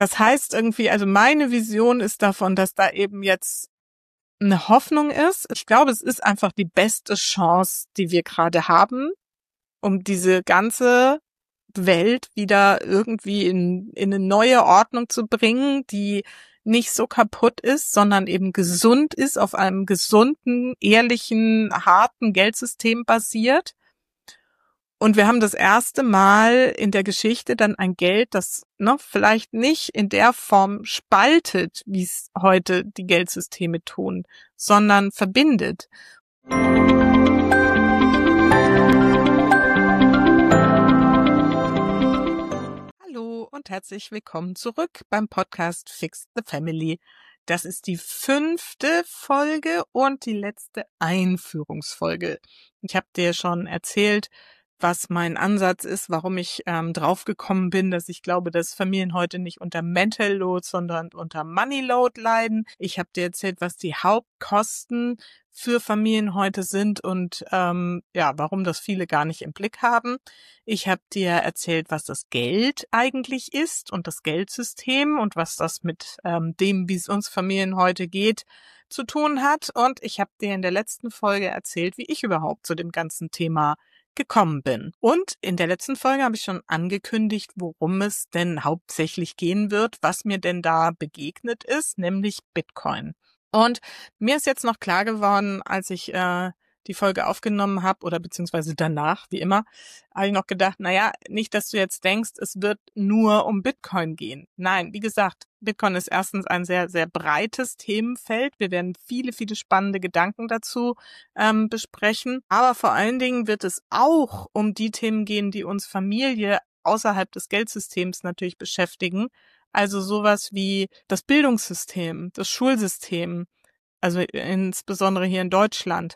Das heißt irgendwie, also meine Vision ist davon, dass da eben jetzt eine Hoffnung ist. Ich glaube, es ist einfach die beste Chance, die wir gerade haben, um diese ganze Welt wieder irgendwie in eine neue Ordnung zu bringen, die nicht so kaputt ist, sondern eben gesund ist, auf einem gesunden, ehrlichen, harten Geldsystem basiert. Und wir haben das erste Mal in der Geschichte dann ein Geld, das vielleicht nicht in der Form spaltet, wie es heute die Geldsysteme tun, sondern verbindet. Hallo und herzlich willkommen zurück beim Podcast Fix the Family. Das ist die 5. Folge und die letzte Einführungsfolge. Ich habe dir schon erzählt, was mein Ansatz ist, warum ich draufgekommen bin, dass ich glaube, dass Familien heute nicht unter Mental Load, sondern unter Money Load leiden. Ich habe dir erzählt, was die Hauptkosten für Familien heute sind und warum das viele gar nicht im Blick haben. Ich habe dir erzählt, was das Geld eigentlich ist und das Geldsystem und was das mit dem, wie es uns Familien heute geht, zu tun hat. Und ich habe dir in der letzten Folge erzählt, wie ich überhaupt zu dem ganzen Thema gekommen bin. Und in der letzten Folge habe ich schon angekündigt, worum es denn hauptsächlich gehen wird, was mir denn da begegnet ist, nämlich Bitcoin. Und mir ist jetzt noch klar geworden, als ich die Folge aufgenommen habe oder beziehungsweise danach, wie immer, habe ich noch gedacht, nicht, dass du jetzt denkst, es wird nur um Bitcoin gehen. Nein, wie gesagt, Bitcoin ist erstens ein sehr, sehr breites Themenfeld. Wir werden viele, viele spannende Gedanken dazu besprechen. Aber vor allen Dingen wird es auch um die Themen gehen, die uns Familie außerhalb des Geldsystems natürlich beschäftigen. Also sowas wie das Bildungssystem, das Schulsystem, also insbesondere hier in Deutschland,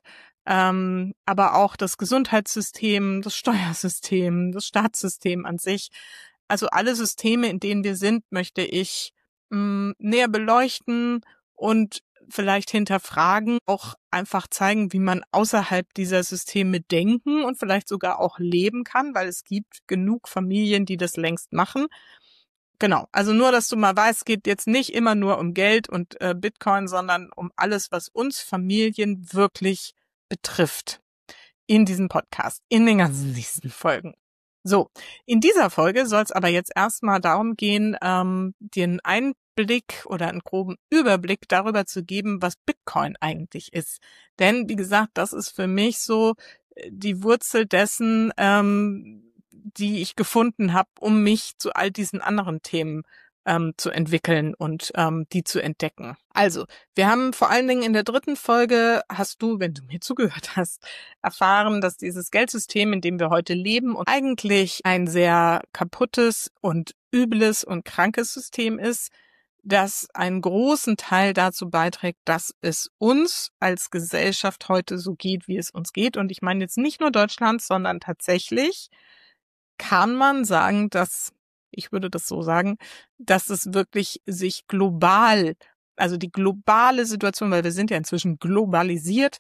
aber auch das Gesundheitssystem, das Steuersystem, das Staatssystem an sich. Also alle Systeme, in denen wir sind, möchte ich näher beleuchten und vielleicht hinterfragen, auch einfach zeigen, wie man außerhalb dieser Systeme denken und vielleicht sogar auch leben kann, weil es gibt genug Familien, die das längst machen. Genau, also nur, dass du mal weißt, es geht jetzt nicht immer nur um Geld und Bitcoin, sondern um alles, was uns Familien wirklich betrifft in diesem Podcast, in den ganzen nächsten Folgen. So, in dieser Folge soll es aber jetzt erstmal darum gehen, dir einen Einblick oder einen groben Überblick darüber zu geben, was Bitcoin eigentlich ist. Denn, wie gesagt, das ist für mich so die Wurzel dessen, die ich gefunden habe, um mich zu all diesen anderen Themen zu entwickeln und die zu entdecken. Also, wir haben vor allen Dingen in der 3. Folge, hast du, wenn du mir zugehört hast, erfahren, dass dieses Geldsystem, in dem wir heute leben, und eigentlich ein sehr kaputtes und übles und krankes System ist, das einen großen Teil dazu beiträgt, dass es uns als Gesellschaft heute so geht, wie es uns geht. Und ich meine jetzt nicht nur Deutschland, sondern tatsächlich kann man sagen, ich würde das so sagen, dass es wirklich sich global, also die globale Situation, weil wir sind ja inzwischen globalisiert,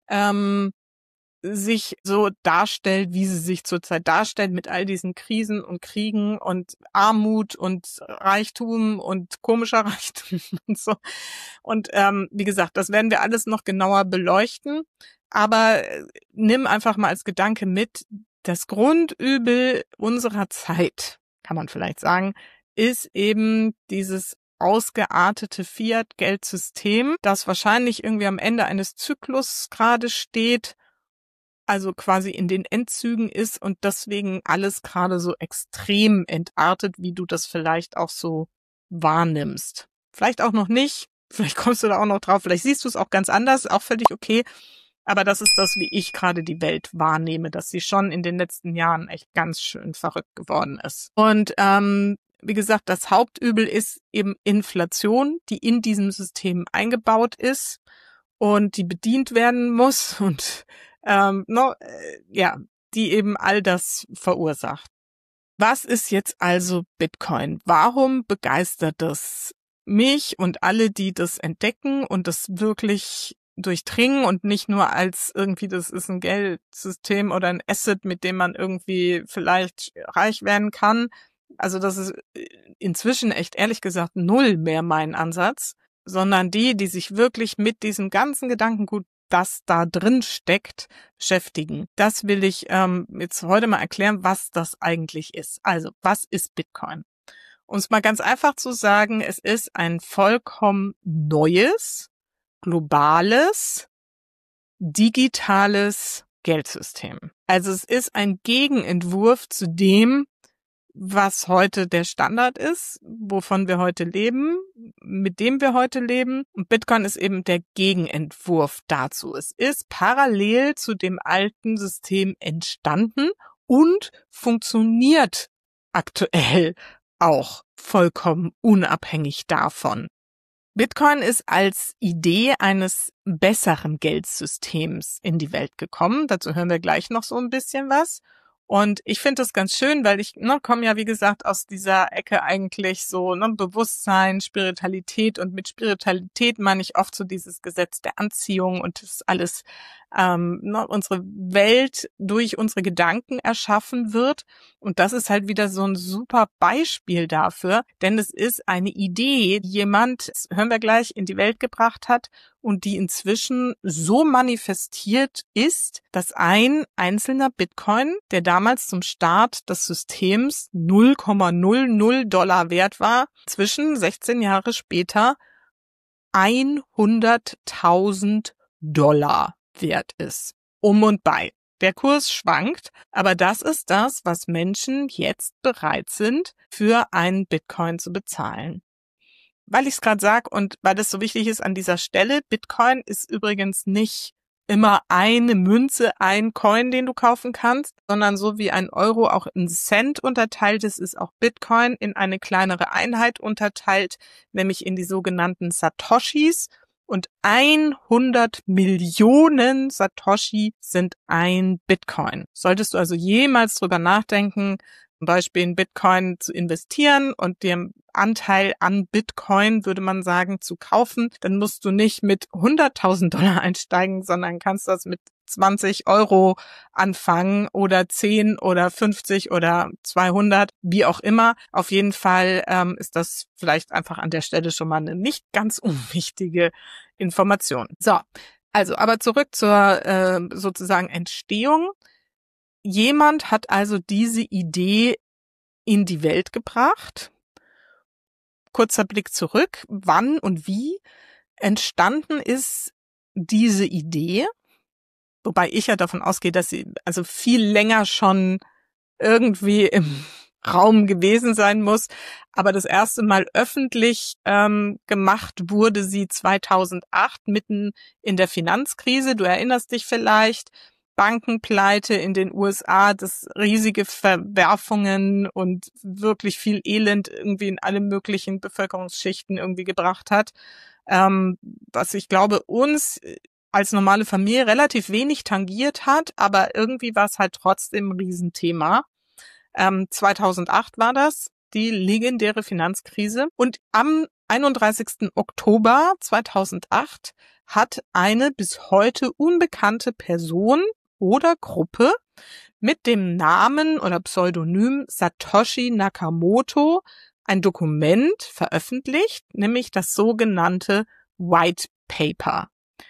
sich so darstellt, wie sie sich zurzeit darstellt, mit all diesen Krisen und Kriegen und Armut und Reichtum und komischer Reichtum und so. Und wie gesagt, das werden wir alles noch genauer beleuchten. Aber nimm einfach mal als Gedanke mit, das Grundübel unserer Zeit, kann man vielleicht sagen, ist eben dieses ausgeartete Fiat-Geldsystem, das wahrscheinlich irgendwie am Ende eines Zyklus gerade steht, also quasi in den Endzügen ist und deswegen alles gerade so extrem entartet, wie du das vielleicht auch so wahrnimmst. Vielleicht auch noch nicht, vielleicht kommst du da auch noch drauf, vielleicht siehst du es auch ganz anders, auch völlig okay. Aber das ist das, wie ich gerade die Welt wahrnehme, dass sie schon in den letzten Jahren echt ganz schön verrückt geworden ist. Und wie gesagt, das Hauptübel ist eben Inflation, die in diesem System eingebaut ist und die bedient werden muss und die eben all das verursacht. Was ist jetzt also Bitcoin? Warum begeistert es mich und alle, die das entdecken und das wirklich durchdringen und nicht nur als irgendwie, das ist ein Geldsystem oder ein Asset, mit dem man irgendwie vielleicht reich werden kann, Also das ist inzwischen echt ehrlich gesagt null mehr mein Ansatz, sondern die sich wirklich mit diesem ganzen Gedankengut, das da drin steckt, beschäftigen. Das will ich jetzt heute mal erklären, was das eigentlich ist. Also, was ist Bitcoin? Um es mal ganz einfach zu sagen, es ist ein vollkommen neues, globales, digitales Geldsystem. Also es ist ein Gegenentwurf zu dem, was heute der Standard ist, wovon wir heute leben, mit dem wir heute leben. Und Bitcoin ist eben der Gegenentwurf dazu. Es ist parallel zu dem alten System entstanden und funktioniert aktuell auch vollkommen unabhängig davon. Bitcoin ist als Idee eines besseren Geldsystems in die Welt gekommen. Dazu hören wir gleich noch so ein bisschen was. Und ich finde das ganz schön, weil ich komme ja, wie gesagt, aus dieser Ecke eigentlich so Bewusstsein, Spiritualität. Und mit Spiritualität meine ich oft so dieses Gesetz der Anziehung und das alles unsere Welt durch unsere Gedanken erschaffen wird. Und das ist halt wieder so ein super Beispiel dafür, denn es ist eine Idee, die jemand, das hören wir gleich, in die Welt gebracht hat und die inzwischen so manifestiert ist, dass ein einzelner Bitcoin, der damals zum Start des Systems $0,00 wert war, zwischen 16 Jahre später $100.000 wert ist. Um und bei. Der Kurs schwankt, aber das ist das, was Menschen jetzt bereit sind, für einen Bitcoin zu bezahlen. Weil ich es gerade sage und weil das so wichtig ist an dieser Stelle, Bitcoin ist übrigens nicht immer eine Münze, ein Coin, den du kaufen kannst, sondern so wie ein Euro auch in Cent unterteilt ist auch Bitcoin in eine kleinere Einheit unterteilt, nämlich in die sogenannten Satoshis. Und 100 Millionen Satoshi sind ein Bitcoin. Solltest du also jemals drüber nachdenken, zum Beispiel in Bitcoin zu investieren und den Anteil an Bitcoin, würde man sagen, zu kaufen, dann musst du nicht mit $100.000 einsteigen, sondern kannst das mit 20 Euro anfangen oder 10 oder 50 oder 200, wie auch immer. Auf jeden Fall ist das vielleicht einfach an der Stelle schon mal eine nicht ganz unwichtige Information. So, also aber zurück zur sozusagen Entstehung. Jemand hat also diese Idee in die Welt gebracht. Kurzer Blick zurück, wann und wie entstanden ist diese Idee, wobei ich ja davon ausgehe, dass sie also viel länger schon irgendwie im Raum gewesen sein muss, aber das erste Mal öffentlich gemacht wurde sie 2008, mitten in der Finanzkrise. Du erinnerst dich vielleicht, Bankenpleite in den USA, das riesige Verwerfungen und wirklich viel Elend irgendwie in alle möglichen Bevölkerungsschichten irgendwie gebracht hat, was ich glaube uns als normale Familie relativ wenig tangiert hat, aber irgendwie war es halt trotzdem ein Riesenthema. 2008 war das, die legendäre Finanzkrise. Und am 31. Oktober 2008 hat eine bis heute unbekannte Person oder Gruppe mit dem Namen oder Pseudonym Satoshi Nakamoto ein Dokument veröffentlicht, nämlich das sogenannte White Paper.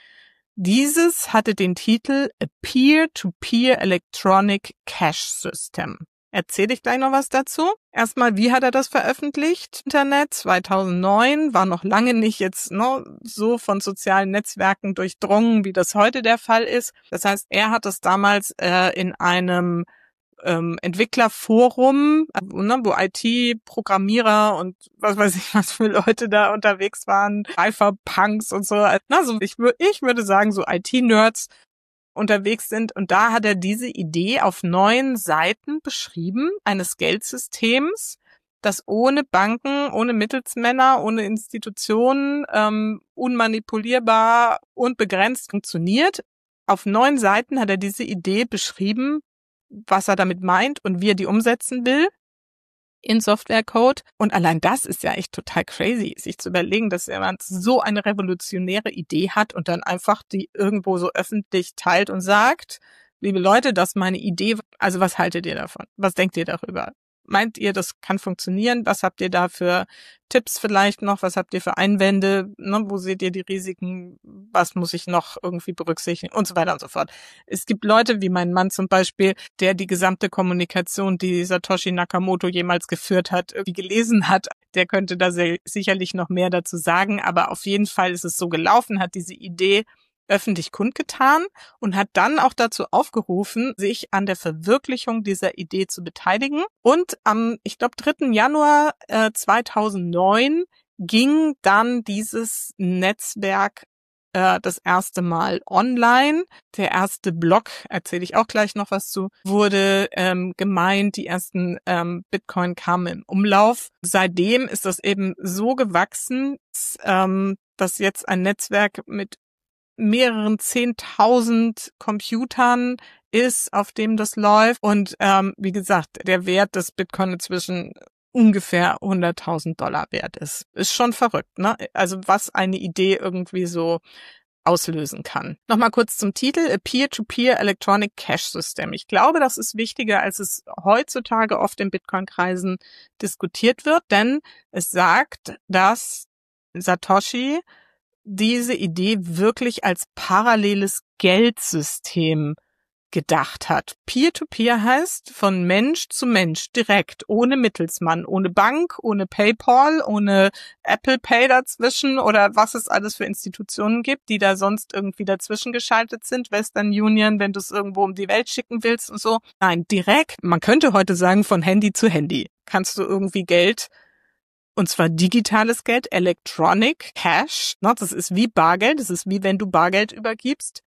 Dieses hatte den Titel A Peer-to-Peer Electronic Cash System. Erzähle ich gleich noch was dazu. Erstmal, wie hat er das veröffentlicht? Internet 2009 war noch lange nicht jetzt so von sozialen Netzwerken durchdrungen, wie das heute der Fall ist. Das heißt, er hat es damals in einem Entwicklerforum, wo IT-Programmierer und was weiß ich, was für Leute da unterwegs waren, Cypherpunks und so. Also ich würde sagen, so IT-Nerds unterwegs sind. Und da hat er diese Idee auf 9 Seiten beschrieben, eines Geldsystems, das ohne Banken, ohne Mittelsmänner, ohne Institutionen, unmanipulierbar und begrenzt funktioniert. Auf 9 Seiten hat er diese Idee beschrieben, was er damit meint und wie er die umsetzen will in Softwarecode. Und allein das ist ja echt total crazy, sich zu überlegen, dass jemand so eine revolutionäre Idee hat und dann einfach die irgendwo so öffentlich teilt und sagt, liebe Leute, das ist meine Idee. Also was haltet ihr davon? Was denkt ihr darüber? meint ihr, das kann funktionieren? Was habt ihr da für Tipps vielleicht noch? Was habt ihr für Einwände? Ne? Wo seht ihr die Risiken? Was muss ich noch irgendwie berücksichtigen? Und so weiter und so fort. Es gibt Leute wie mein Mann zum Beispiel, der die gesamte Kommunikation, die Satoshi Nakamoto jemals geführt hat, irgendwie gelesen hat. Der könnte da sicherlich noch mehr dazu sagen. Aber auf jeden Fall ist es so gelaufen, hat diese Idee öffentlich kundgetan und hat dann auch dazu aufgerufen, sich an der Verwirklichung dieser Idee zu beteiligen. Und am, ich glaube, 3. Januar 2009 ging dann dieses Netzwerk das erste Mal online. Der erste Blog, erzähle ich auch gleich noch was zu, wurde gemeint, die ersten Bitcoin kamen im Umlauf. Seitdem ist das eben so gewachsen, dass jetzt ein Netzwerk mit mehreren 10.000 Computern ist, auf dem das läuft. Und wie gesagt, der Wert des Bitcoin inzwischen ungefähr $100.000 wert ist. Ist schon verrückt, ne? Also was eine Idee irgendwie so auslösen kann. Nochmal kurz zum Titel, A Peer-to-Peer Electronic Cash System. Ich glaube, das ist wichtiger, als es heutzutage oft in Bitcoin-Kreisen diskutiert wird, denn es sagt, dass Satoshi diese Idee wirklich als paralleles Geldsystem gedacht hat. Peer-to-Peer heißt von Mensch zu Mensch, direkt, ohne Mittelsmann, ohne Bank, ohne PayPal, ohne Apple Pay dazwischen oder was es alles für Institutionen gibt, die da sonst irgendwie dazwischen geschaltet sind. Western Union, wenn du es irgendwo um die Welt schicken willst und so. Nein, direkt, man könnte heute sagen, von Handy zu Handy kannst du irgendwie Geld, und zwar digitales Geld, Electronic Cash. Das ist wie Bargeld. Das ist wie wenn du Bargeld übergibst.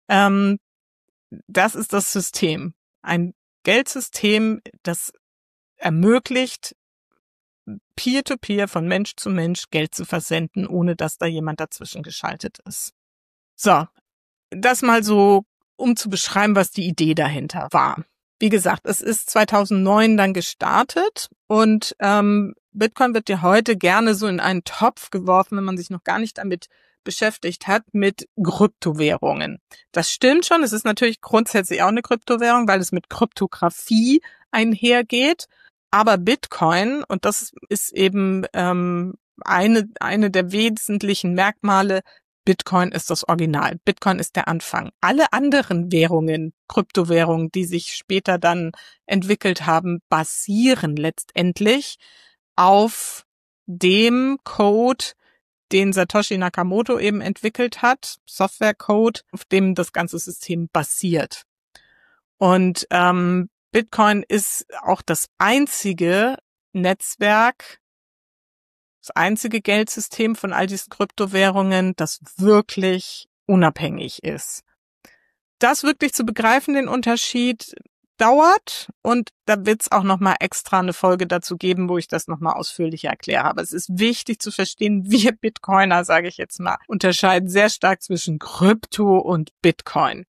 Das ist das System. Ein Geldsystem, das ermöglicht, Peer-to-Peer von Mensch zu Mensch Geld zu versenden, ohne dass da jemand dazwischen geschaltet ist. So, das mal so, um zu beschreiben, was die Idee dahinter war. Wie gesagt, es ist 2009 dann gestartet und Bitcoin wird ja heute gerne so in einen Topf geworfen, wenn man sich noch gar nicht damit beschäftigt hat, mit Kryptowährungen. Das stimmt schon, es ist natürlich grundsätzlich auch eine Kryptowährung, weil es mit Kryptographie einhergeht, aber Bitcoin, und das ist eben eine der wesentlichen Merkmale, Bitcoin ist das Original. Bitcoin ist der Anfang. Alle anderen Währungen, Kryptowährungen, die sich später dann entwickelt haben, basieren letztendlich auf dem Code, den Satoshi Nakamoto eben entwickelt hat, Softwarecode, auf dem das ganze System basiert. Und Bitcoin ist auch das einzige Netzwerk, das einzige Geldsystem von all diesen Kryptowährungen, das wirklich unabhängig ist. Das wirklich zu begreifen, den Unterschied, dauert, und da wird es auch nochmal extra eine Folge dazu geben, wo ich das nochmal ausführlicher erkläre. Aber es ist wichtig zu verstehen, wir Bitcoiner, sage ich jetzt mal, unterscheiden sehr stark zwischen Krypto und Bitcoin.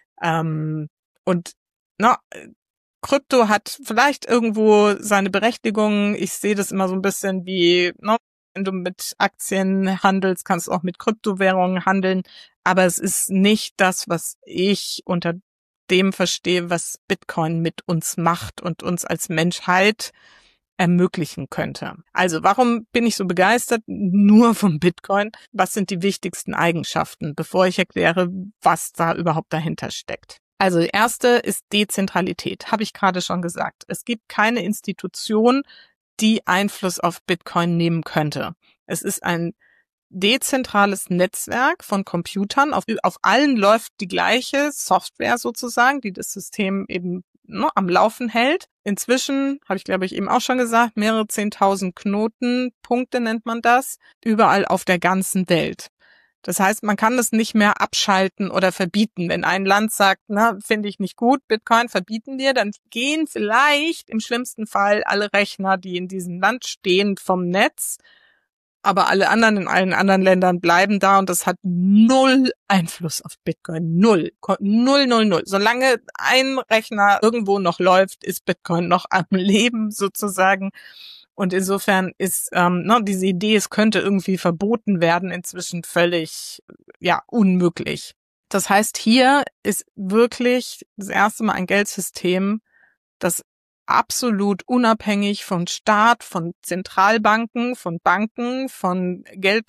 Krypto hat vielleicht irgendwo seine Berechtigung. Ich sehe das immer so ein bisschen wie, wenn du mit Aktien handelst, kannst du auch mit Kryptowährungen handeln. Aber es ist nicht das, was ich unter dem verstehe, was Bitcoin mit uns macht und uns als Menschheit ermöglichen könnte. Also, warum bin ich so begeistert nur vom Bitcoin? Was sind die wichtigsten Eigenschaften, bevor ich erkläre, was da überhaupt dahinter steckt? Also, die erste ist Dezentralität, habe ich gerade schon gesagt. Es gibt keine Institution, die Einfluss auf Bitcoin nehmen könnte. Es ist ein dezentrales Netzwerk von Computern. Auf allen läuft die gleiche Software sozusagen, die das System eben am Laufen hält. Inzwischen, habe ich glaube ich eben auch schon gesagt, mehrere 10.000 Knotenpunkte nennt man das, überall auf der ganzen Welt. Das heißt, man kann es nicht mehr abschalten oder verbieten. Wenn ein Land sagt, finde ich nicht gut, Bitcoin verbieten wir, dann gehen vielleicht im schlimmsten Fall alle Rechner, die in diesem Land stehen, vom Netz. Aber alle anderen in allen anderen Ländern bleiben da, und das hat null Einfluss auf Bitcoin. Null. Null, null, null. Solange ein Rechner irgendwo noch läuft, ist Bitcoin noch am Leben sozusagen. Und insofern ist diese Idee, es könnte irgendwie verboten werden, inzwischen völlig unmöglich. Das heißt, hier ist wirklich das erste Mal ein Geldsystem, das absolut unabhängig von Staat, von Zentralbanken, von Banken, von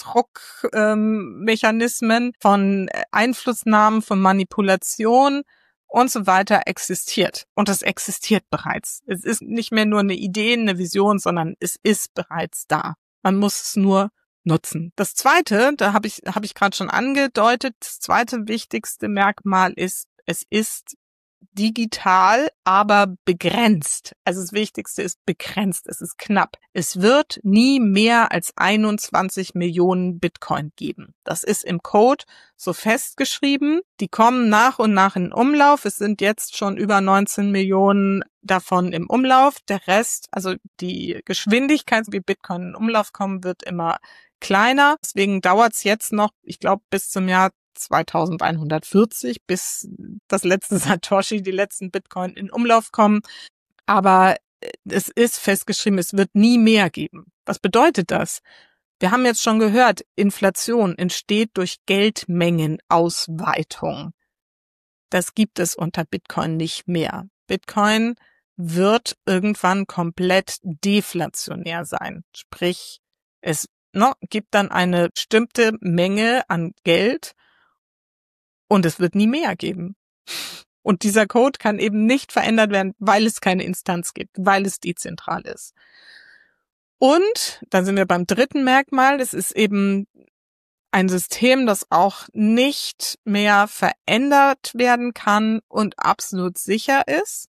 Gelddruckmechanismen, von Einflussnahmen, von Manipulation und so weiter existiert. Und es existiert bereits. Es ist nicht mehr nur eine Idee, eine Vision, sondern es ist bereits da. Man muss es nur nutzen. Das zweite, da habe ich gerade schon angedeutet, das zweite wichtigste Merkmal ist, es ist digital, aber begrenzt. Also das Wichtigste ist begrenzt, es ist knapp. Es wird nie mehr als 21 Millionen Bitcoin geben. Das ist im Code so festgeschrieben. Die kommen nach und nach in Umlauf. Es sind jetzt schon über 19 Millionen davon im Umlauf. Der Rest, also die Geschwindigkeit, wie Bitcoin in Umlauf kommen, wird immer kleiner. Deswegen dauert es jetzt noch, ich glaube, bis zum Jahr 2140, bis das letzte Satoshi, die letzten Bitcoin in Umlauf kommen. Aber es ist festgeschrieben, es wird nie mehr geben. Was bedeutet das? Wir haben jetzt schon gehört, Inflation entsteht durch Geldmengenausweitung. Das gibt es unter Bitcoin nicht mehr. Bitcoin wird irgendwann komplett deflationär sein. Sprich, es gibt dann eine bestimmte Menge an Geld, und es wird nie mehr geben. Und dieser Code kann eben nicht verändert werden, weil es keine Instanz gibt, weil es dezentral ist. Und dann sind wir beim dritten Merkmal. Es ist eben ein System, das auch nicht mehr verändert werden kann und absolut sicher ist.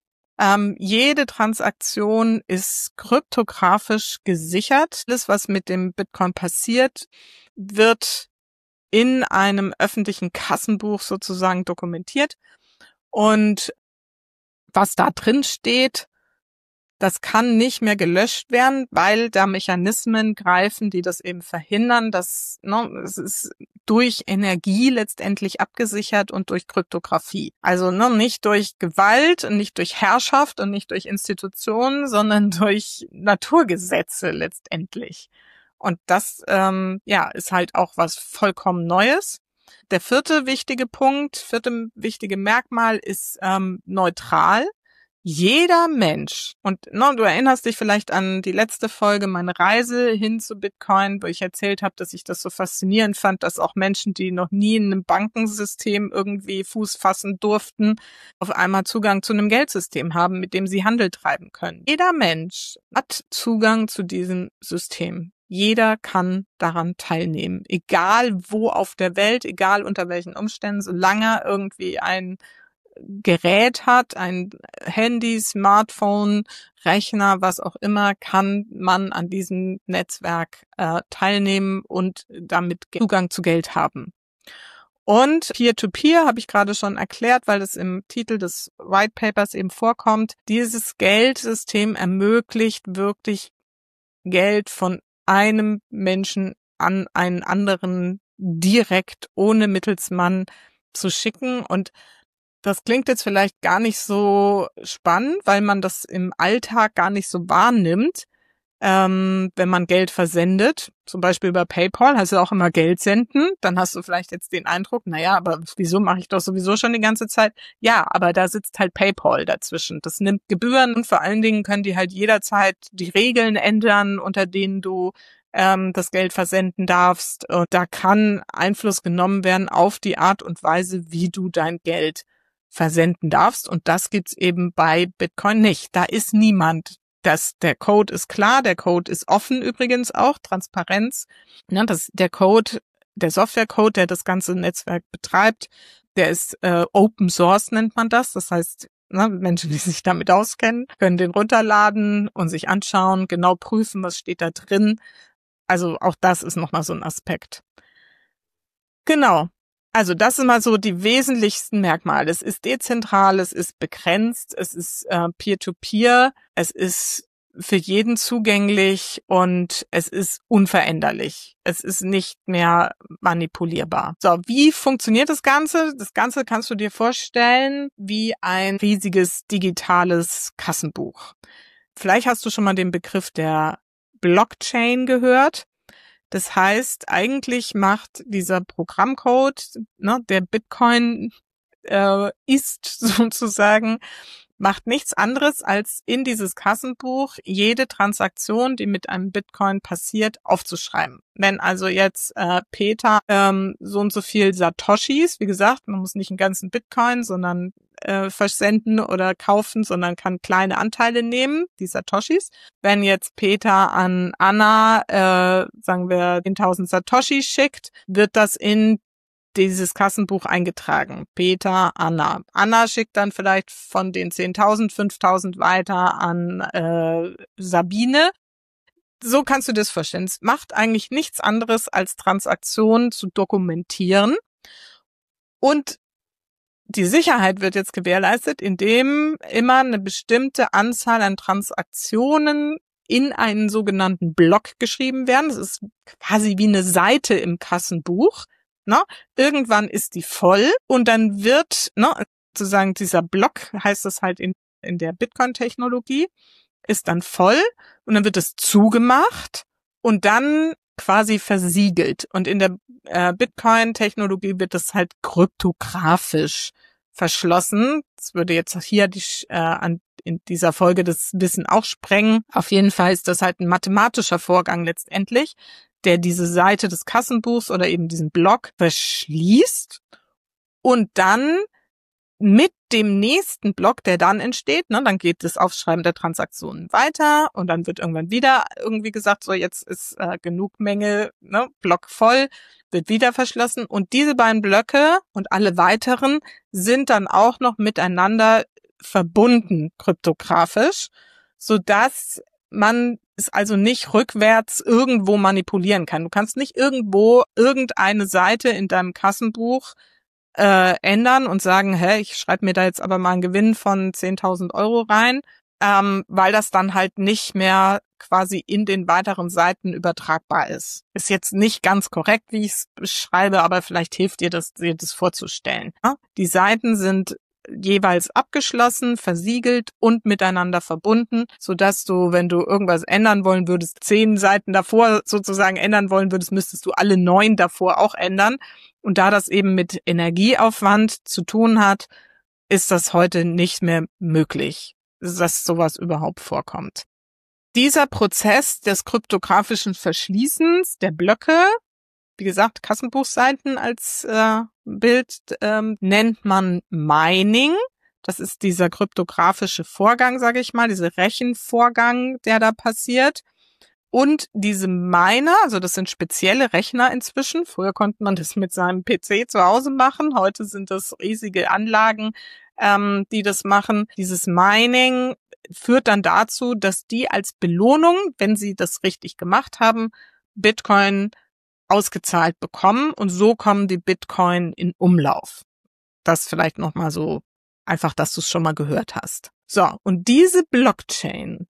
Jede Transaktion ist kryptografisch gesichert. Alles, was mit dem Bitcoin passiert, wird in einem öffentlichen Kassenbuch sozusagen dokumentiert. Und was da drin steht, das kann nicht mehr gelöscht werden, weil da Mechanismen greifen, die das eben verhindern. Es ist durch Energie letztendlich abgesichert und durch Kryptographie. Also nicht durch Gewalt und nicht durch Herrschaft und nicht durch Institutionen, sondern durch Naturgesetze letztendlich. Und das ist halt auch was vollkommen Neues. Der vierte wichtige Merkmal ist neutral. Jeder Mensch, und du erinnerst dich vielleicht an die letzte Folge, meine Reise hin zu Bitcoin, wo ich erzählt habe, dass ich das so faszinierend fand, dass auch Menschen, die noch nie in einem Bankensystem irgendwie Fuß fassen durften, auf einmal Zugang zu einem Geldsystem haben, mit dem sie Handel treiben können. Jeder Mensch hat Zugang zu diesem System. Jeder kann daran teilnehmen, egal wo auf der Welt, egal unter welchen Umständen, solange er irgendwie ein Gerät hat, ein Handy, Smartphone, Rechner, was auch immer, kann man an diesem Netzwerk teilnehmen und damit Zugang zu Geld haben. Und Peer-to-Peer habe ich gerade schon erklärt, weil das im Titel des White Papers eben vorkommt. Dieses Geldsystem ermöglicht wirklich Geld von einem Menschen an einen anderen direkt ohne Mittelsmann zu schicken. Und das klingt jetzt vielleicht gar nicht so spannend, weil man das im Alltag gar nicht so wahrnimmt, wenn man Geld versendet. Zum Beispiel über PayPal hast du auch immer Geld senden. Dann hast du vielleicht jetzt den Eindruck, naja, aber wieso mache ich doch sowieso schon die ganze Zeit? Ja, aber da sitzt halt PayPal dazwischen. Das nimmt Gebühren und vor allen Dingen können die halt jederzeit die Regeln ändern, unter denen du das Geld versenden darfst. Und da kann Einfluss genommen werden auf die Art und Weise, wie du dein Geld versenden darfst. Und das gibt's eben bei Bitcoin nicht. Da ist niemand. Der Code ist klar, der Code ist offen übrigens auch, Transparenz. Der Code, der Softwarecode, der das ganze Netzwerk betreibt, der ist Open Source nennt man das. Das heißt, Menschen, die sich damit auskennen, können den runterladen und sich anschauen, genau prüfen, was steht da drin. Also auch das ist nochmal so ein Aspekt. Genau. Also das sind mal so die wesentlichsten Merkmale. Es ist dezentral, es ist begrenzt, es ist Peer-to-Peer, es ist für jeden zugänglich und es ist unveränderlich. Es ist nicht mehr manipulierbar. So, wie funktioniert das Ganze? Das Ganze kannst du dir vorstellen wie ein riesiges digitales Kassenbuch. Vielleicht hast du schon mal den Begriff der Blockchain gehört. Das heißt, eigentlich macht dieser Programmcode, der Bitcoin ist sozusagen, macht nichts anderes, als in dieses Kassenbuch jede Transaktion, die mit einem Bitcoin passiert, aufzuschreiben. Wenn also jetzt Peter so und so viel Satoshis, wie gesagt, man muss nicht einen ganzen Bitcoin, sondern versenden oder kaufen, sondern kann kleine Anteile nehmen, die Satoshis. Wenn jetzt Peter an Anna, sagen wir, 10.000 Satoshi schickt, wird das in dieses Kassenbuch eingetragen. Peter, Anna. Anna schickt dann vielleicht von den 10.000, 5.000 weiter an Sabine. So kannst du das verstehen. Es macht eigentlich nichts anderes, als Transaktionen zu dokumentieren. Und die Sicherheit wird jetzt gewährleistet, indem immer eine bestimmte Anzahl an Transaktionen in einen sogenannten Block geschrieben werden. Das ist quasi wie eine Seite im Kassenbuch. Ne? Irgendwann ist die voll und dann wird, sozusagen dieser Block, heißt das halt in der Bitcoin-Technologie, ist dann voll und dann wird es zugemacht und dann quasi versiegelt. Und in der Bitcoin-Technologie wird es halt kryptografisch verschlossen. Das würde jetzt hier in dieser Folge das Wissen auch sprengen. Auf jeden Fall ist das halt ein mathematischer Vorgang letztendlich, der diese Seite des Kassenbuchs oder eben diesen Block verschließt und dann mit dem nächsten Block, der dann entsteht, dann geht das Aufschreiben der Transaktionen weiter und dann wird irgendwann wieder irgendwie gesagt, so jetzt ist genug Menge, Block voll, wird wieder verschlossen und diese beiden Blöcke und alle weiteren sind dann auch noch miteinander verbunden kryptografisch, sodass man es also nicht rückwärts irgendwo manipulieren kann. Du kannst nicht irgendwo irgendeine Seite in deinem Kassenbuch ändern und sagen, ich schreibe mir da jetzt aber mal einen Gewinn von 10.000 Euro rein, weil das dann halt nicht mehr quasi in den weiteren Seiten übertragbar ist. Ist jetzt nicht ganz korrekt, wie ich es beschreibe, aber vielleicht hilft dir das vorzustellen. Ja? Die Seiten sind jeweils abgeschlossen, versiegelt und miteinander verbunden, sodass du, wenn du irgendwas ändern wollen würdest, 10 Seiten davor sozusagen ändern wollen würdest, müsstest du alle 9 davor auch ändern. Und da das eben mit Energieaufwand zu tun hat, ist das heute nicht mehr möglich, dass sowas überhaupt vorkommt. Dieser Prozess des kryptografischen Verschließens der Blöcke, wie gesagt, Kassenbuchseiten als Bild, nennt man Mining. Das ist dieser kryptografische Vorgang, sage ich mal, dieser Rechenvorgang, der da passiert. Und diese Miner, also das sind spezielle Rechner inzwischen. Früher konnte man das mit seinem PC zu Hause machen. Heute sind das riesige Anlagen, die das machen. Dieses Mining führt dann dazu, dass die als Belohnung, wenn sie das richtig gemacht haben, Bitcoin ausgezahlt bekommen. Und so kommen die Bitcoin in Umlauf. Das vielleicht nochmal so einfach, dass du es schon mal gehört hast. So, und diese Blockchain,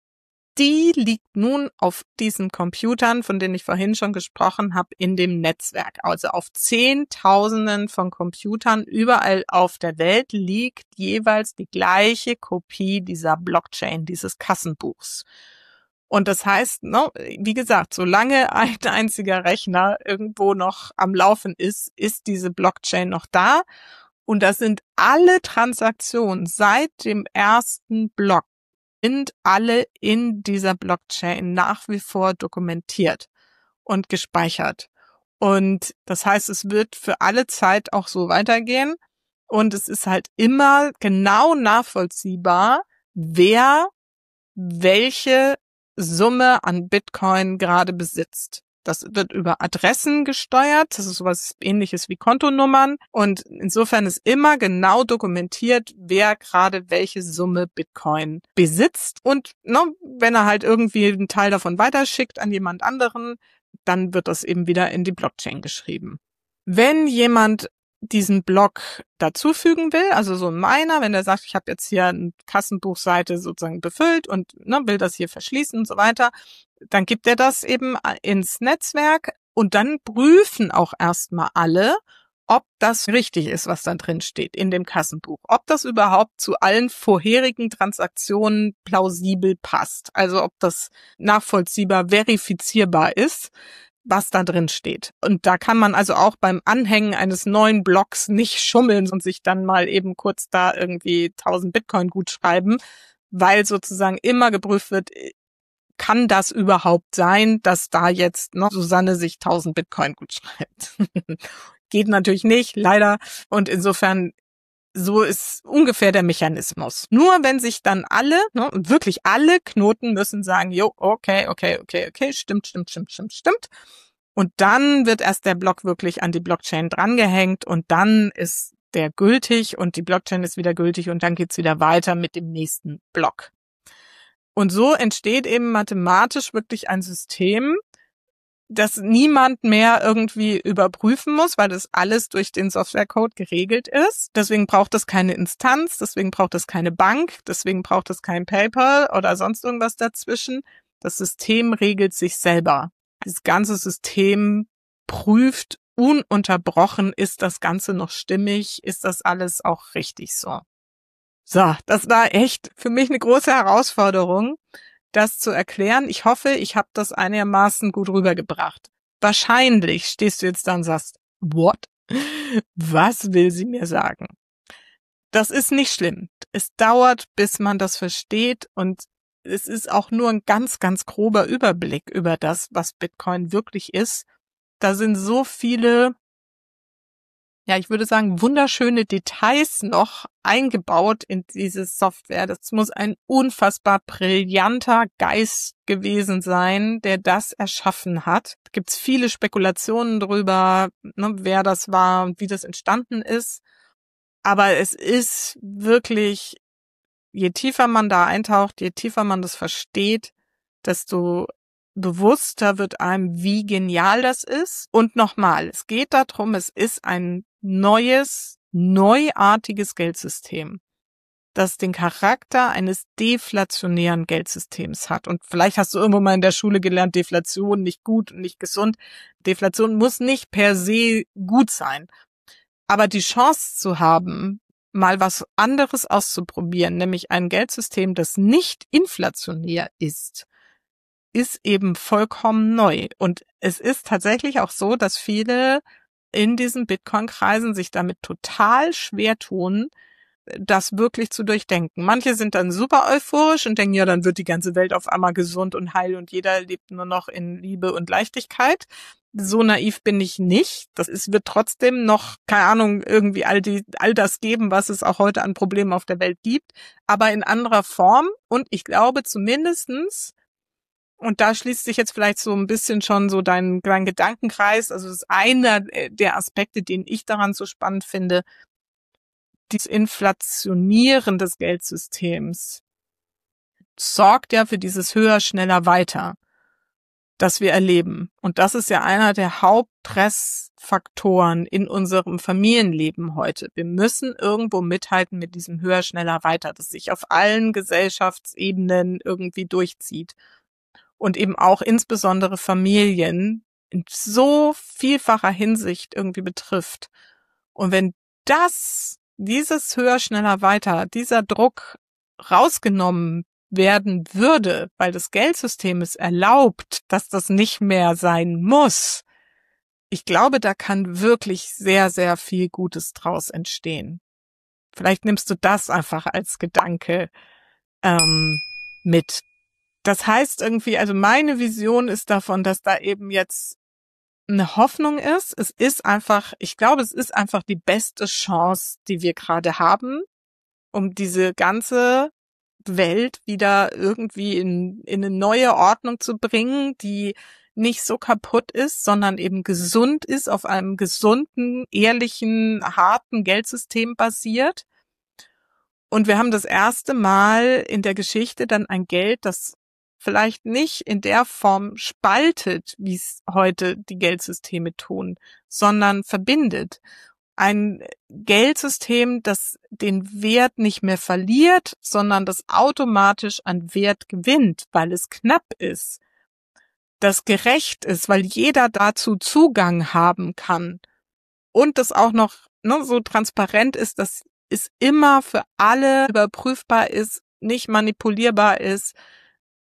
die liegt nun auf diesen Computern, von denen ich vorhin schon gesprochen habe, in dem Netzwerk. Also auf Zehntausenden von Computern überall auf der Welt liegt jeweils die gleiche Kopie dieser Blockchain, dieses Kassenbuchs. Und das heißt, wie gesagt, solange ein einziger Rechner irgendwo noch am Laufen ist, ist diese Blockchain noch da. Und das sind alle Transaktionen seit dem ersten Block, sind alle in dieser Blockchain nach wie vor dokumentiert und gespeichert. Und das heißt, es wird für alle Zeit auch so weitergehen. Und es ist halt immer genau nachvollziehbar, wer welche Summe an Bitcoin gerade besitzt. Das wird über Adressen gesteuert. Das ist sowas Ähnliches wie Kontonummern. Und insofern ist immer genau dokumentiert, wer gerade welche Summe Bitcoin besitzt. Und wenn er halt irgendwie einen Teil davon weiterschickt an jemand anderen, dann wird das eben wieder in die Blockchain geschrieben. Wenn jemand diesen Block dazufügen will, also so ein Miner, wenn der sagt, ich habe jetzt hier eine Kassenbuchseite sozusagen befüllt und will das hier verschließen und so weiter, dann gibt er das eben ins Netzwerk und dann prüfen auch erstmal alle, ob das richtig ist, was da drin steht in dem Kassenbuch, ob das überhaupt zu allen vorherigen Transaktionen plausibel passt, also ob das nachvollziehbar, verifizierbar ist. was da drin steht. Und da kann man also auch beim Anhängen eines neuen Blocks nicht schummeln und sich dann mal eben kurz da irgendwie 1000 Bitcoin gut schreiben, weil sozusagen immer geprüft wird, kann das überhaupt sein, dass da jetzt Susanne sich 1000 Bitcoin gut schreibt? Geht natürlich nicht, leider. Und insofern, so ist ungefähr der Mechanismus. Nur wenn sich dann alle, wirklich alle Knoten müssen sagen, jo, okay, stimmt. Und dann wird erst der Block wirklich an die Blockchain drangehängt und dann ist der gültig und die Blockchain ist wieder gültig und dann geht's wieder weiter mit dem nächsten Block. Und so entsteht eben mathematisch wirklich ein System, das niemand mehr irgendwie überprüfen muss, weil das alles durch den Softwarecode geregelt ist. Deswegen braucht es keine Instanz, deswegen braucht es keine Bank, deswegen braucht es kein PayPal oder sonst irgendwas dazwischen. Das System regelt sich selber. Das ganze System prüft ununterbrochen, ist das Ganze noch stimmig, ist das alles auch richtig so. So, das war echt für mich eine große Herausforderung, das zu erklären. Ich hoffe, ich habe das einigermaßen gut rübergebracht. Wahrscheinlich stehst du jetzt da und sagst, what? Was will sie mir sagen? Das ist nicht schlimm. Es dauert, bis man das versteht und es ist auch nur ein ganz, ganz grober Überblick über das, was Bitcoin wirklich ist. Da sind so viele, ja, ich würde sagen, wunderschöne Details noch eingebaut in diese Software. Das muss ein unfassbar brillanter Geist gewesen sein, der das erschaffen hat. Da gibt's viele Spekulationen drüber, wer das war und wie das entstanden ist. Aber es ist wirklich, je tiefer man da eintaucht, je tiefer man das versteht, desto bewusster wird einem, wie genial das ist. Und nochmal, es geht darum, es ist ein neues, neuartiges Geldsystem, das den Charakter eines deflationären Geldsystems hat. Und vielleicht hast du irgendwo mal in der Schule gelernt, Deflation nicht gut und nicht gesund. Deflation muss nicht per se gut sein. Aber die Chance zu haben, mal was anderes auszuprobieren, nämlich ein Geldsystem, das nicht inflationär ist eben vollkommen neu. Und es ist tatsächlich auch so, dass viele in diesen Bitcoin-Kreisen sich damit total schwer tun, das wirklich zu durchdenken. Manche sind dann super euphorisch und denken, ja, dann wird die ganze Welt auf einmal gesund und heil und jeder lebt nur noch in Liebe und Leichtigkeit. So naiv bin ich nicht. Wird trotzdem noch, keine Ahnung, irgendwie all das geben, was es auch heute an Problemen auf der Welt gibt, aber in anderer Form. Und ich glaube zumindestens, und da schließt sich jetzt vielleicht so ein bisschen schon so dein Gedankenkreis, also das ist einer der Aspekte, den ich daran so spannend finde, dieses Inflationieren des Geldsystems sorgt ja für dieses höher, schneller, weiter, das wir erleben. Und das ist ja einer der Hauptstressfaktoren in unserem Familienleben heute. Wir müssen irgendwo mithalten mit diesem höher, schneller, weiter, das sich auf allen Gesellschaftsebenen irgendwie durchzieht. Und eben auch insbesondere Familien in so vielfacher Hinsicht irgendwie betrifft. Und wenn dieses höher, schneller, weiter, dieser Druck rausgenommen werden würde, weil das Geldsystem es erlaubt, dass das nicht mehr sein muss, ich glaube, da kann wirklich sehr, sehr viel Gutes draus entstehen. Vielleicht nimmst du das einfach als Gedanke mit. Das heißt irgendwie, also meine Vision ist davon, dass da eben jetzt eine Hoffnung ist. Ich glaube, es ist einfach die beste Chance, die wir gerade haben, um diese ganze Welt wieder irgendwie in eine neue Ordnung zu bringen, die nicht so kaputt ist, sondern eben gesund ist, auf einem gesunden, ehrlichen, harten Geldsystem basiert. Und wir haben das erste Mal in der Geschichte dann ein Geld, das vielleicht nicht in der Form spaltet, wie es heute die Geldsysteme tun, sondern verbindet. Ein Geldsystem, das den Wert nicht mehr verliert, sondern das automatisch an Wert gewinnt, weil es knapp ist, das gerecht ist, weil jeder dazu Zugang haben kann und das auch noch so transparent ist, dass es immer für alle überprüfbar ist, nicht manipulierbar ist,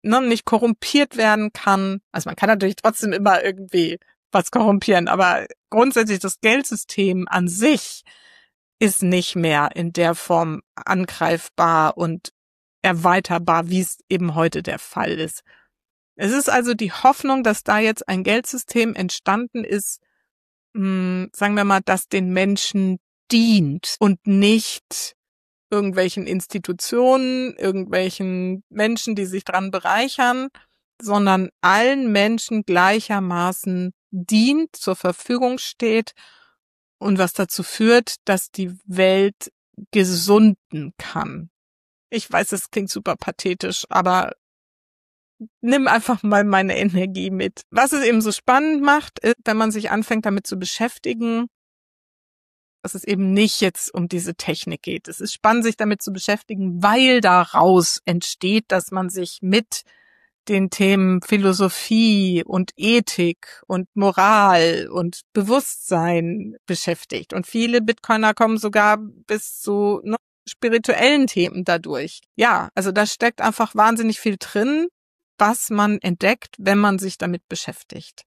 nicht korrumpiert werden kann. Also man kann natürlich trotzdem immer irgendwie was korrumpieren, aber grundsätzlich das Geldsystem an sich ist nicht mehr in der Form angreifbar und erweiterbar, wie es eben heute der Fall ist. Es ist also die Hoffnung, dass da jetzt ein Geldsystem entstanden ist, sagen wir mal, das den Menschen dient und nicht irgendwelchen Institutionen, irgendwelchen Menschen, die sich dran bereichern, sondern allen Menschen gleichermaßen dient, zur Verfügung steht und was dazu führt, dass die Welt gesunden kann. Ich weiß, es klingt super pathetisch, aber nimm einfach mal meine Energie mit. Was es eben so spannend macht, ist, wenn man sich anfängt damit zu beschäftigen, dass es eben nicht jetzt um diese Technik geht. Es ist spannend, sich damit zu beschäftigen, weil daraus entsteht, dass man sich mit den Themen Philosophie und Ethik und Moral und Bewusstsein beschäftigt. Und viele Bitcoiner kommen sogar bis zu spirituellen Themen dadurch. Ja, also da steckt einfach wahnsinnig viel drin, was man entdeckt, wenn man sich damit beschäftigt.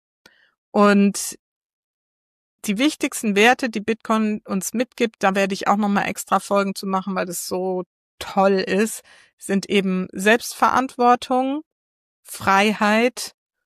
Und die wichtigsten Werte, die Bitcoin uns mitgibt, da werde ich auch nochmal extra Folgen zu machen, weil das so toll ist, sind eben Selbstverantwortung, Freiheit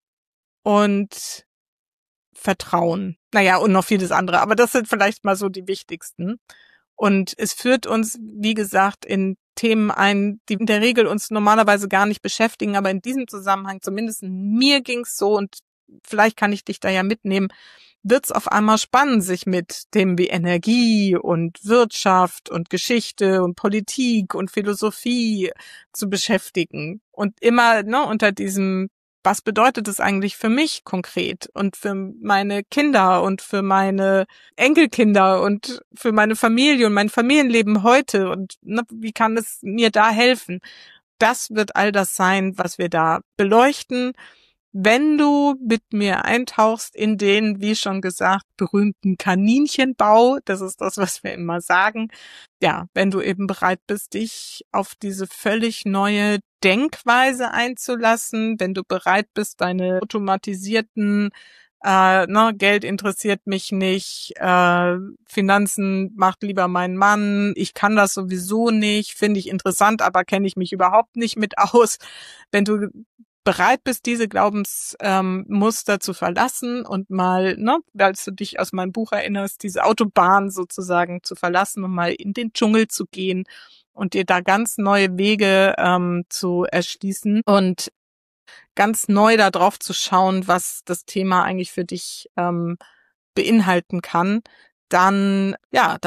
und Vertrauen. Naja, und noch vieles andere, aber das sind vielleicht mal so die wichtigsten. Und es führt uns, wie gesagt, in Themen ein, die in der Regel uns normalerweise gar nicht beschäftigen, aber in diesem Zusammenhang, zumindest mir ging's so und vielleicht kann ich dich da ja mitnehmen, wird's auf einmal spannend, sich mit Themen wie Energie und Wirtschaft und Geschichte und Politik und Philosophie zu beschäftigen. Und immer unter diesem, was bedeutet es eigentlich für mich konkret und für meine Kinder und für meine Enkelkinder und für meine Familie und mein Familienleben heute und wie kann es mir da helfen? Das wird all das sein, was wir da beleuchten. Wenn du mit mir eintauchst in den, wie schon gesagt, berühmten Kaninchenbau, das ist das, was wir immer sagen, ja, wenn du eben bereit bist, dich auf diese völlig neue Denkweise einzulassen, wenn du bereit bist, deine automatisierten Geld interessiert mich nicht, Finanzen macht lieber mein Mann, ich kann das sowieso nicht, finde ich interessant, aber kenne ich mich überhaupt nicht mit aus. Wenn du bereit bist, diese Glaubensmuster zu verlassen und mal, als du dich aus meinem Buch erinnerst, diese Autobahn sozusagen zu verlassen und mal in den Dschungel zu gehen und dir da ganz neue Wege zu erschließen und ganz neu da drauf zu schauen, was das Thema eigentlich für dich beinhalten kann, dann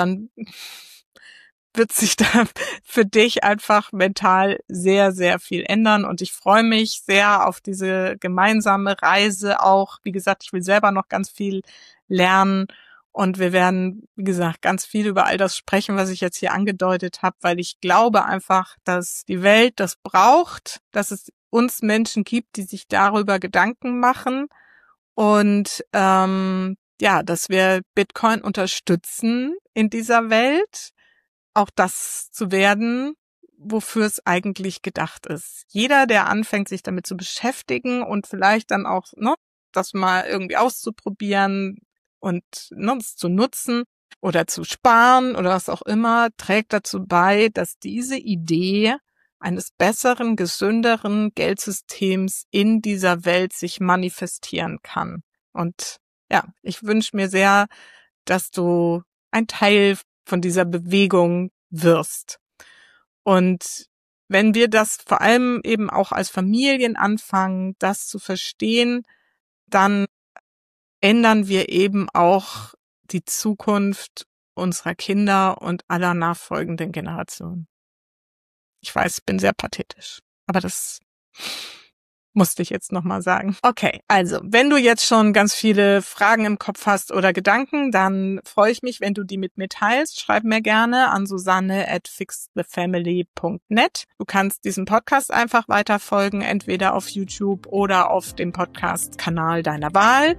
wird sich da für dich einfach mental sehr, sehr viel ändern. Und ich freue mich sehr auf diese gemeinsame Reise auch. Wie gesagt, ich will selber noch ganz viel lernen. Und wir werden, wie gesagt, ganz viel über all das sprechen, was ich jetzt hier angedeutet habe, weil ich glaube einfach, dass die Welt das braucht, dass es uns Menschen gibt, die sich darüber Gedanken machen. Und dass wir Bitcoin unterstützen in dieser Welt, auch das zu werden, wofür es eigentlich gedacht ist. Jeder, der anfängt, sich damit zu beschäftigen und vielleicht dann auch das mal irgendwie auszuprobieren und es zu nutzen oder zu sparen oder was auch immer, trägt dazu bei, dass diese Idee eines besseren, gesünderen Geldsystems in dieser Welt sich manifestieren kann. Und ja, ich wünsche mir sehr, dass du ein Teil von dieser Bewegung wirst. Und wenn wir das vor allem eben auch als Familien anfangen, das zu verstehen, dann ändern wir eben auch die Zukunft unserer Kinder und aller nachfolgenden Generationen. Ich weiß, ich bin sehr pathetisch, aber das musste ich jetzt nochmal sagen. Okay, also, wenn du jetzt schon ganz viele Fragen im Kopf hast oder Gedanken, dann freue ich mich, wenn du die mit mir teilst. Schreib mir gerne an susanne@fixthefamily.net. Du kannst diesem Podcast einfach weiter folgen, entweder auf YouTube oder auf dem Podcast-Kanal deiner Wahl.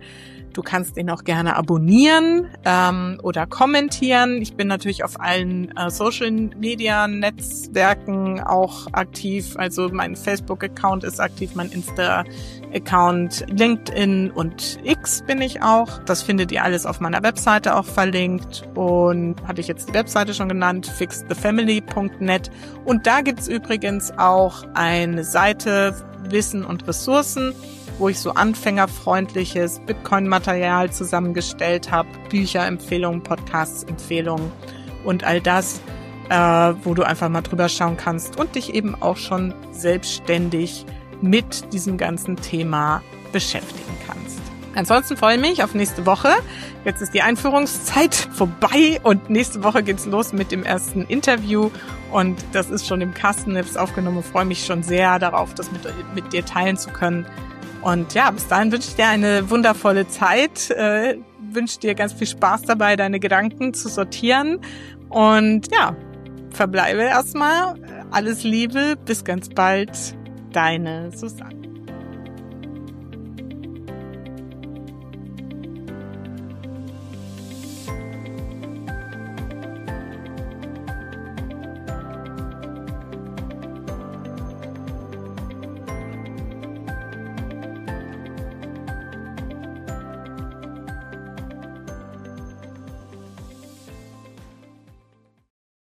Du kannst ihn auch gerne abonnieren oder kommentieren. Ich bin natürlich auf allen Social-Media-Netzwerken auch aktiv. Also mein Facebook-Account ist aktiv, mein Insta-Account, LinkedIn und X bin ich auch. Das findet ihr alles auf meiner Webseite auch verlinkt. Und hatte ich jetzt die Webseite schon genannt, fixthefamily.net. Und da gibt's übrigens auch eine Seite Wissen und Ressourcen, wo ich so anfängerfreundliches Bitcoin-Material zusammengestellt habe, Bücherempfehlungen, Podcasts-Empfehlungen und all das, wo du einfach mal drüber schauen kannst und dich eben auch schon selbstständig mit diesem ganzen Thema beschäftigen kannst. Ansonsten freue ich mich auf nächste Woche. Jetzt ist die Einführungszeit vorbei und nächste Woche geht's los mit dem ersten Interview und das ist schon im Kasten, ich habe es aufgenommen und freue mich schon sehr darauf, das mit dir teilen zu können. Und ja, bis dahin wünsche ich dir eine wundervolle Zeit, wünsche dir ganz viel Spaß dabei, deine Gedanken zu sortieren und ja, verbleibe erstmal. Alles Liebe, bis ganz bald, deine Susanne.